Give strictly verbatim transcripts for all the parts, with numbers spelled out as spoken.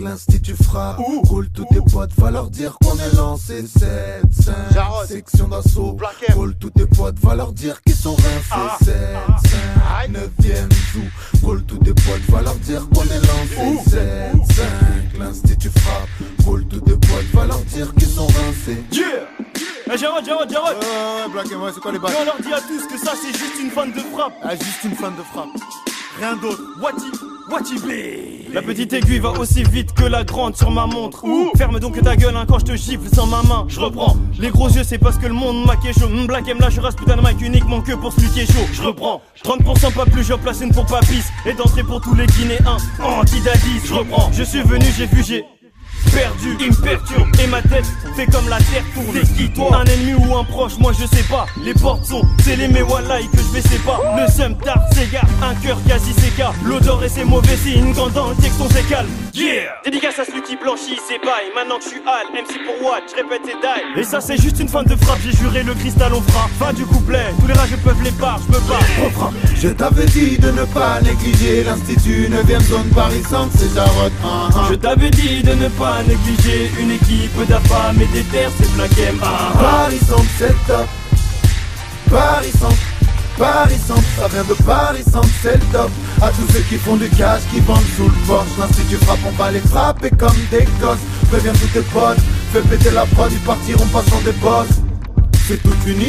l'institut frappe. Cool tous tes potes, va leur dire qu'on est lancé. sept, cinq, section d'assaut. Cool tous tes potes, va leur dire qu'ils sont rincés. sept, cinq, neuvième zoo. Cool tous tes potes, va leur dire qu'on est lancé. sept, cinq, l'institut frappe. Cool tous tes potes, va leur dire qu'ils sont rincés. Yeah! Eh Jarod, Jarod, Jarod! Ouais, ouais, Black and White, c'est quoi les bails? Et on leur dit à tous que ça c'est juste une fan de frappe. Ah, juste une fan de frappe. Rien d'autre. Wati, Wati blé. La petite aiguille va aussi vite que la grande sur ma montre. Ouh. Ferme donc ta gueule hein, quand je te gifle sans ma main. Je reprends. Les gros yeux c'est parce que le monde m'a chaud. Mmh, Black M là je reste putain de mic uniquement que pour celui qui est chaud. Je reprends. trente pour cent pas plus, j'en place une pour Papis. Et d'entrée pour tous les Guinéens. Anti-dadis. Je reprends. Je suis venu, j'ai vu, j'ai perdu, il me perturbe et ma tête fait comme la terre tourne. C'est qui toi? Un ennemi ou un proche, moi je sais pas. Les portes sont scellées mais wallahi que je vais c'est pas. Le seum tard s'égare, un cœur quasi séca. L'odeur et ses mauvais signes quand dans le texte on s'écale. Yeah! Dédicace à celui qui blanchit ses bails. Maintenant que je suis Al, M C pour Watt, je répète c'est die. Et ça c'est juste une fin de frappe, j'ai juré le cristal on fera. Fin du couplet, tous les rageux peuvent les barres, je me barre. Refrain. Je t'avais dit de ne pas négliger l'Institut neuvième zone Paris Centre, c'est Jarod. uh -huh. Je t'avais dit de ne pas négliger une équipe d'affam et des terres, c'est Black M. Ah, Paris Centre, c'est top. Paris Centre, Paris Centre, ça vient de Paris Centre, c'est le top. À tous ceux qui font du cash, qui vendent sous le porche. L'Institut frappe, on va les frapper comme des gosses. Préviens tous tes potes, fais péter la prod, ils partiront passant des boss. C'est toute une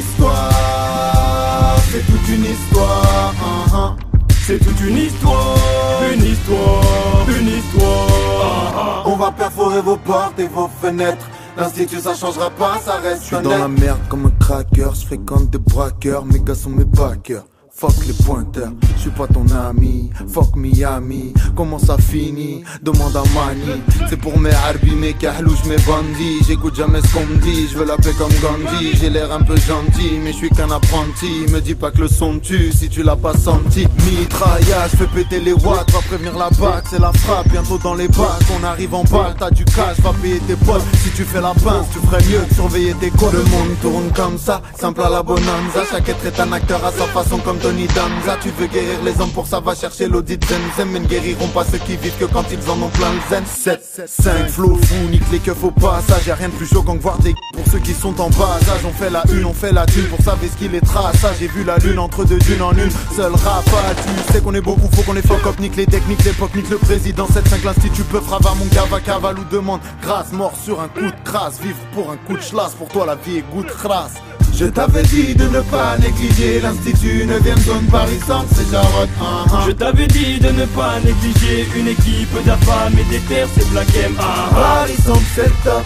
histoire, c'est toute une histoire. uh -huh. C'est toute une histoire, une histoire, une histoire. On va perforer vos portes et vos fenêtres. L'Institut ça changera pas, ça reste. Je suis dans la merde comme un cracker. Je fréquente des braqueurs, mes gars sont mes backers. Fuck les pointeurs, je suis pas ton ami. Fuck Miami, comment ça finit? Demande à Mani. C'est pour mes harbi, mes kahlouches, mes bandits. J'écoute jamais ce qu'on me dit, je veux l'appeler comme Gandhi. J'ai l'air un peu gentil, mais je suis qu'un apprenti. Me dis pas que le son tue si tu l'as pas senti. Mitraillage, fais péter les watts, va prévenir la bague, c'est la frappe. Bientôt dans les bacs, on arrive en balle, t'as du cash, va payer tes potes. Si tu fais la pince, tu ferais mieux de surveiller tes codes. Le monde tourne comme ça, simple à la bonanza. Chaque être est un acteur à sa façon comme Tony Danza. Tu veux guérir les hommes, pour ça va chercher l'audit zen. Mais ne guériront pas ceux qui vivent que quand ils en ont plein le zen. Sept, cinq, flow fou, nique les keufs au passage. Y'a rien de plus chaud qu'en voir des pour ceux qui sont en bas âge. On fait la une, on fait la thune, pour savoir ce qu'il est trace. J'ai vu la lune entre deux dunes en une seule rafale. Tu sais qu'on est beaucoup, faut qu'on est fuck up. Nique les techniques, l'époque, nique le président. sept cinq, l'institut peut frava, mon gars va cavale ou demande grâce. Mort sur un coup de crasse, vivre pour un coup de chlasse. Pour toi la vie est goût de crasse. Je t'avais dit de ne pas négliger l'Institut neuvième zone Paris Centre, c'est Jarod. uh -huh. Je t'avais dit de ne pas négliger une équipe d'affam et des terres, c'est Black M. Ah, Paris Centre, c'est le top.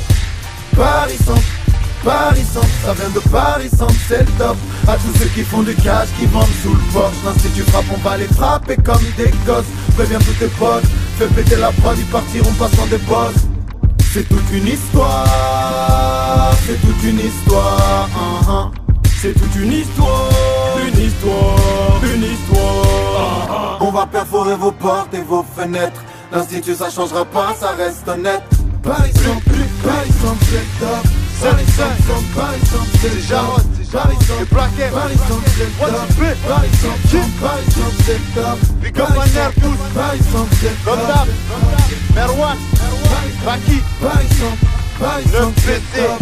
Paris Centre, Paris Centre, ça vient de Paris Centre, c'est le top. À tous ceux qui font du cash, qui vendent sous le porche. L'Institut frappe, on va les frapper comme des gosses. Préviens tous tes potes, fais péter la prod, ils partiront passant des boss. C'est toute une histoire, c'est toute une histoire. uh -huh. C'est toute une histoire, une histoire, une histoire. On va perforer vos portes et vos fenêtres. L'Institut ça changera pas, ça reste honnête. Paris Centre, Paris Centre, c'est top. Paris Centre, Paris Centre, c'est Jarod. Paris Centre, Paris Centre, Paris Centre, c'est top. Paris Centre, Paris Centre, c'est top. Paris Centre, c'est top. Merwan, Baki, Paris Centre, Paris Centre, c'est top.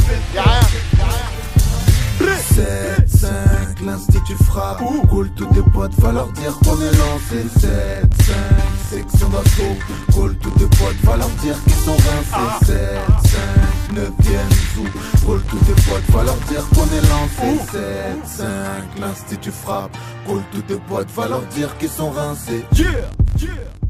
sept, cinq, l'institut frappe. Cool tous tes potes, va leur dire qu'on est lancé. sept, cinq, section d'assaut. Cool tous tes potes, va leur dire qu'ils sont rincés. sept, cinq, neuvième zoo. Cool tous tes potes, va leur dire qu'on est lancé. sept, cinq, l'institut frappe. Cool tous tes potes, va leur dire qu'ils sont rincés. Yeah, yeah.